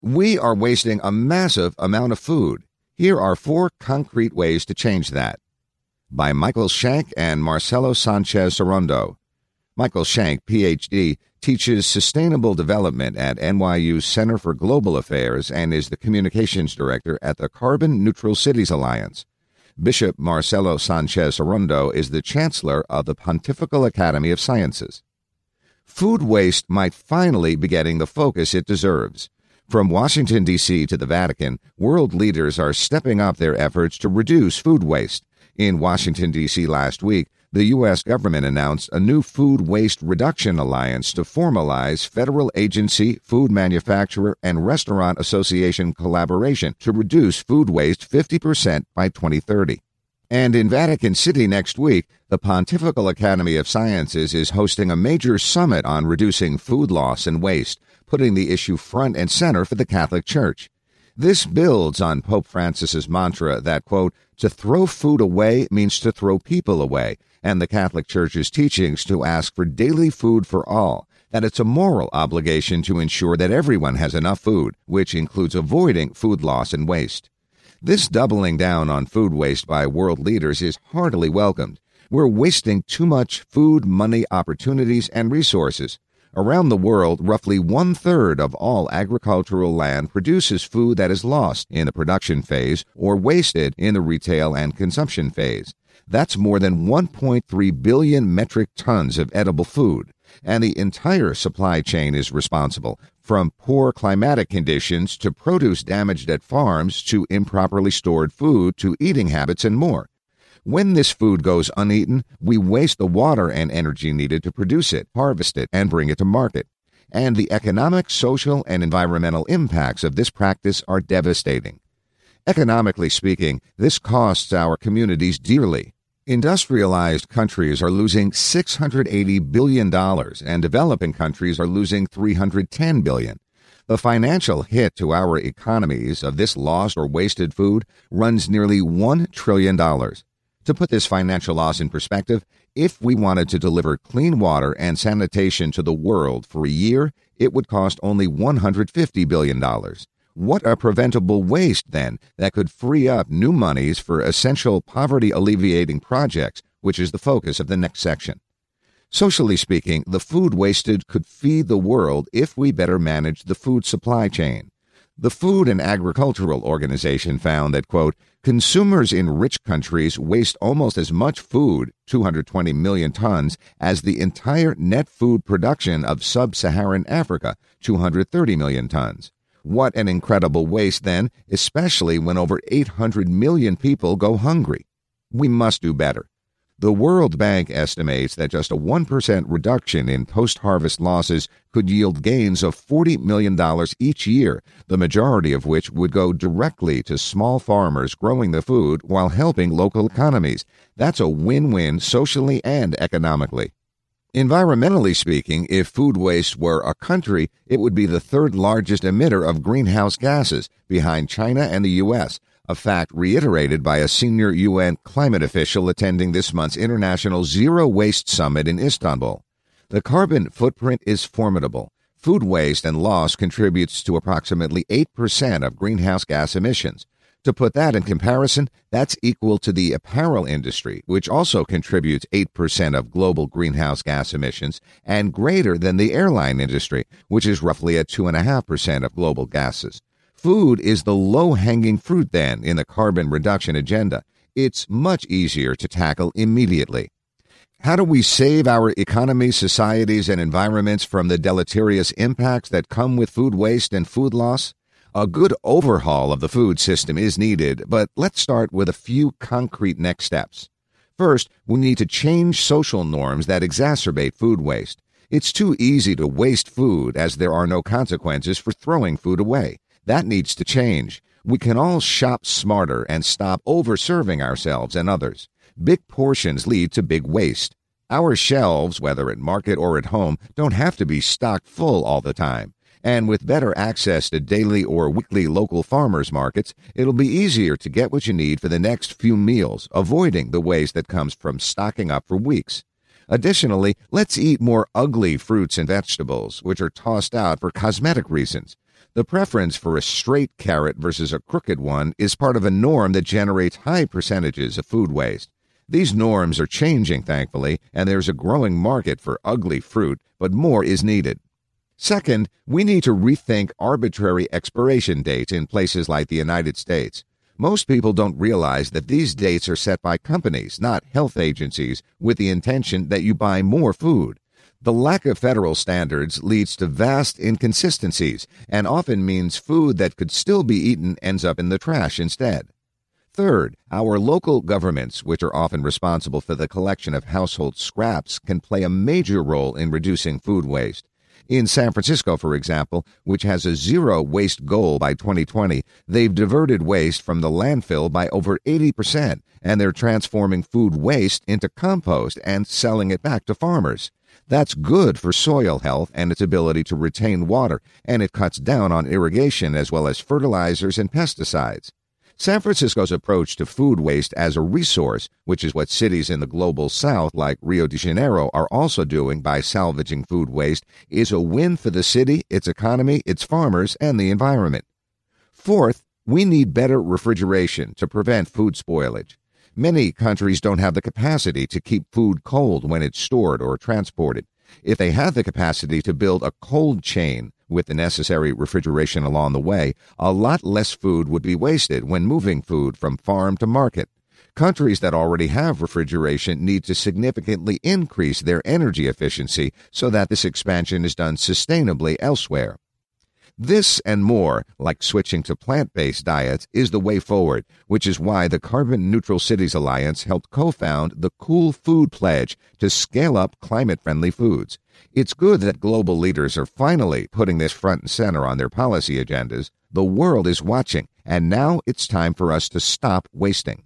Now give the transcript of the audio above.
We are wasting a massive amount of food. Here are 4 concrete ways to change that. By Michael Shank and Marcelo Sanchez Sorondo. Michael Shank, Ph.D., teaches sustainable development at NYU's Center for Global Affairs and is the communications director at the Carbon Neutral Cities Alliance. Bishop Marcelo Sanchez Sorondo is the chancellor of the Pontifical Academy of Sciences. Food waste might finally be getting the focus it deserves. From Washington, D.C. to the Vatican, world leaders are stepping up their efforts to reduce food waste. In Washington, D.C. last week, the U.S. government announced a new food waste reduction alliance to formalize federal agency, food manufacturer, and restaurant association collaboration to reduce food waste 50% by 2030. And in Vatican City next week, the Pontifical Academy of Sciences is hosting a major summit on reducing food loss and waste, putting the issue front and center for the Catholic Church. This builds on Pope Francis's mantra that, quote, to throw food away means to throw people away, and the Catholic Church's teachings to ask for daily food for all, that it's a moral obligation to ensure that everyone has enough food, which includes avoiding food loss and waste. This doubling down on food waste by world leaders is heartily welcomed. We're wasting too much food, money, opportunities, and resources. Around the world, roughly 1/3 of all agricultural land produces food that is lost in the production phase or wasted in the retail and consumption phase. That's more than 1.3 billion metric tons of edible food, and the entire supply chain is responsible, from poor climatic conditions to produce damaged at farms to improperly stored food to eating habits and more. When this food goes uneaten, we waste the water and energy needed to produce it, harvest it, and bring it to market. And the economic, social, and environmental impacts of this practice are devastating. Economically speaking, this costs our communities dearly. Industrialized countries are losing $680 billion, and developing countries are losing $310 billion. The financial hit to our economies of this lost or wasted food runs nearly $1 trillion. To put this financial loss in perspective, if we wanted to deliver clean water and sanitation to the world for a year, it would cost only $150 billion. What a preventable waste, then, that could free up new monies for essential poverty-alleviating projects, which is the focus of the next section. Socially speaking, the food wasted could feed the world if we better manage the food supply chain. The Food and Agricultural Organization found that, quote, consumers in rich countries waste almost as much food, 220 million tons, as the entire net food production of sub-Saharan Africa, 230 million tons. What an incredible waste, then, especially when over 800 million people go hungry. We must do better. The World Bank estimates that just a 1% reduction in post-harvest losses could yield gains of $40 million each year, the majority of which would go directly to small farmers growing the food while helping local economies. That's a win-win socially and economically. Environmentally speaking, if food waste were a country, it would be the 3rd largest emitter of greenhouse gases, behind China and the U.S., a fact reiterated by a senior UN climate official attending this month's International Zero Waste Summit in Istanbul. The carbon footprint is formidable. Food waste and loss contributes to approximately 8% of greenhouse gas emissions. To put that in comparison, that's equal to the apparel industry, which also contributes 8% of global greenhouse gas emissions, and greater than the airline industry, which is roughly at 2.5% of global gases. Food is the low-hanging fruit, then, in the carbon reduction agenda. It's much easier to tackle immediately. How do we save our economies, societies, and environments from the deleterious impacts that come with food waste and food loss? A good overhaul of the food system is needed, but let's start with a few concrete next steps. First, we need to change social norms that exacerbate food waste. It's too easy to waste food as there are no consequences for throwing food away. That needs to change. We can all shop smarter and stop over-serving ourselves and others. Big portions lead to big waste. Our shelves, whether at market or at home, don't have to be stocked full all the time. And with better access to daily or weekly local farmers markets, it'll be easier to get what you need for the next few meals, avoiding the waste that comes from stocking up for weeks. Additionally, let's eat more ugly fruits and vegetables, which are tossed out for cosmetic reasons. The preference for a straight carrot versus a crooked one is part of a norm that generates high percentages of food waste. These norms are changing, thankfully, and there's a growing market for ugly fruit, but more is needed. Second, we need to rethink arbitrary expiration dates in places like the United States. Most people don't realize that these dates are set by companies, not health agencies, with the intention that you buy more food. The lack of federal standards leads to vast inconsistencies and often means food that could still be eaten ends up in the trash instead. Third, our local governments, which are often responsible for the collection of household scraps, can play a major role in reducing food waste. In San Francisco, for example, which has a zero waste goal by 2020, they've diverted waste from the landfill by over 80%, and they're transforming food waste into compost and selling it back to farmers. That's good for soil health and its ability to retain water, and it cuts down on irrigation as well as fertilizers and pesticides. San Francisco's approach to food waste as a resource, which is what cities in the global south like Rio de Janeiro are also doing by salvaging food waste, is a win for the city, its economy, its farmers, and the environment. Fourth, we need better refrigeration to prevent food spoilage. Many countries don't have the capacity to keep food cold when it's stored or transported. If they had the capacity to build a cold chain with the necessary refrigeration along the way, a lot less food would be wasted when moving food from farm to market. Countries that already have refrigeration need to significantly increase their energy efficiency so that this expansion is done sustainably elsewhere. This and more, like switching to plant-based diets, is the way forward, which is why the Carbon Neutral Cities Alliance helped co-found the Cool Food Pledge to scale up climate-friendly foods. It's good that global leaders are finally putting this front and center on their policy agendas. The world is watching, and now it's time for us to stop wasting.